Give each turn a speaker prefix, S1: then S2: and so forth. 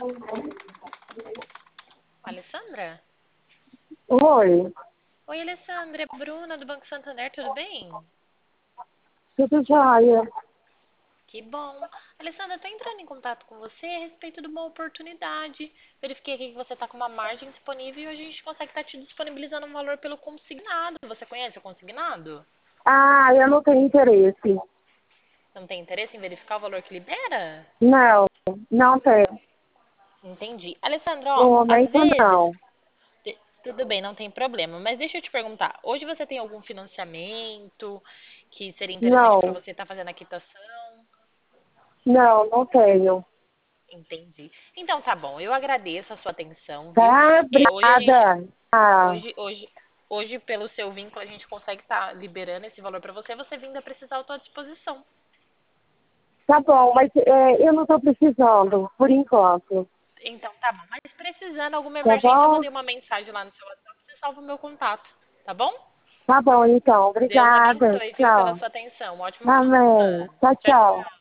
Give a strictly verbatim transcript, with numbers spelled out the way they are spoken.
S1: Alessandra?
S2: Oi,
S1: Oi, Alessandra, é Bruna do Banco Santander, tudo bem?
S2: tudo jóia?
S1: Que bom. Alessandra, estou entrando em contato com você a respeito de uma oportunidade. Verifiquei aqui que você está com uma margem disponível e a gente consegue estar te disponibilizando um valor pelo consignado. Você conhece o consignado?
S2: Ah, eu não tenho interesse.
S1: Você não tem interesse em verificar o valor que libera?
S2: Não, não tenho.
S1: Entendi. Alessandra,
S2: No
S1: ó, às
S2: momento
S1: vezes,
S2: não.
S1: te- tudo bem, não tem problema, mas deixa eu te perguntar, hoje você tem algum financiamento que seria interessante para
S2: Não,
S1: você estar fazendo a quitação?
S2: não, não tenho.
S1: Entendi. Então tá bom, eu agradeço a sua atenção, viu?
S2: Tá?
S1: É, hoje a gente,
S2: Obrigada. Ah,
S1: hoje, hoje, hoje pelo seu vínculo a gente consegue estar liberando esse valor para você, você vindo a precisar, eu tô à disposição.
S2: tá bom, mas é, eu não estou precisando, por enquanto.
S1: Então tá bom, mas precisando alguma
S2: Tá
S1: emergência, eu
S2: bom?
S1: mandei uma mensagem lá no seu WhatsApp, você salva o meu contato, tá bom?
S2: Tá bom, então.
S1: Deus
S2: Obrigada.
S1: abençoe, viu, pela
S2: Tchau.
S1: sua atenção. Uma ótima
S2: Amém.
S1: semana.
S2: Tchau,
S1: Tchau,
S2: tchau.
S1: tchau.